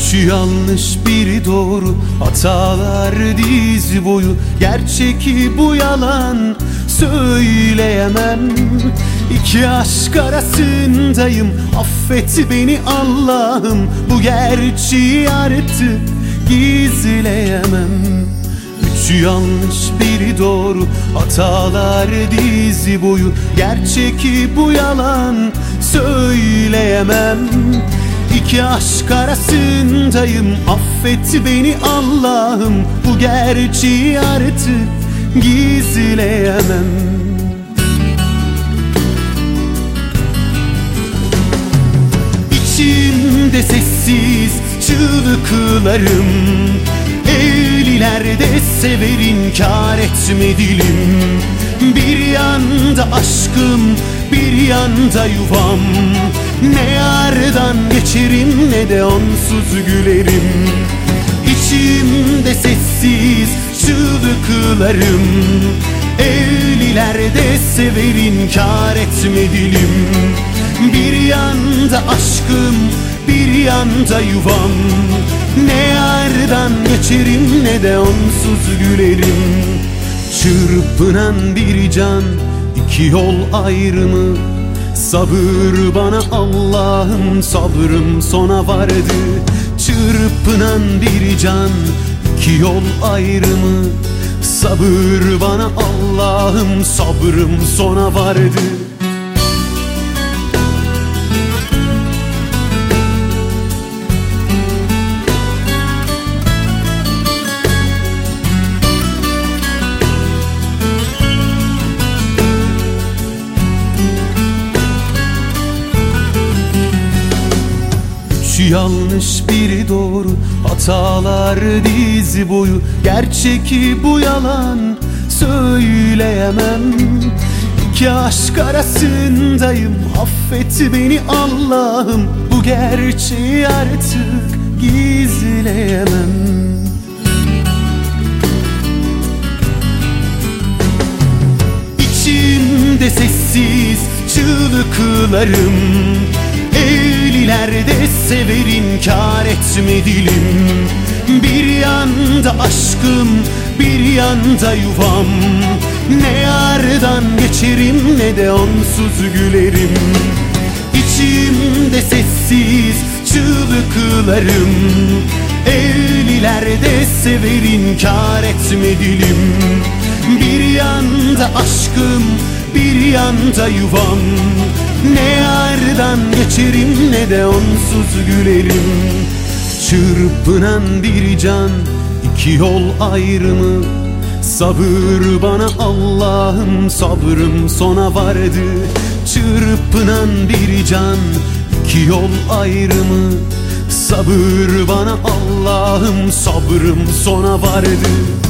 Üçü yanlış biri doğru, hatalar diz boyu. Gerçeki bu yalan, söyleyemem. İki aşk arasındayım, affet beni Allah'ım. Bu gerçeği artık gizleyemem. Üçü yanlış biri doğru, hatalar diz boyu. Gerçeki bu yalan, söyleyemem. İki aşk arasındayım, affet beni Allah'ım. Bu gerçeği artık gizleyemem. İçimde sessiz çığlıklarım, evlilerde sever inkar etme dilim. Bir yanda aşkım, bir yanda yuvam. Ne yardan geçerim ne de onsuz gülerim. İçimde sessiz çığlıklarım, evlilerde sever inkar etme dilim. Bir yanda aşkım, bir yanda yuvam. Ne yardan geçerim ne de onsuz gülerim. Çırpınan bir can, iki yol ayrımı. Sabır bana Allah'ım, sabrım sona vardı. Çırpınan bir can, iki yol ayrımı. Sabır bana Allah'ım, sabrım sona vardı. Yanlış biri doğru, hatalar diz boyu. Gerçeki bu yalan, söyleyemem. İki aşk arasındayım, affet beni Allah'ım. Bu gerçeği artık gizleyemem. İçimde sessiz çığlıklarım, evlilerde sever inkar etme dilim. Bir yanda aşkım, bir yanda yuvam. Ne yardan geçerim ne de onsuz gülerim. İçimde sessiz çığlıklarım, evlilerde sever inkar etme dilim. Bir yanda aşkım, bir yanda yuvam. Ne yardan geçerim ne de onsuz gülerim. Çırpınan bir can, iki yol ayrımı. Sabır bana Allah'ım, sabrım sona vardı. Çırpınan bir can, iki yol ayrımı. Sabır bana Allah'ım, sabrım sona vardı.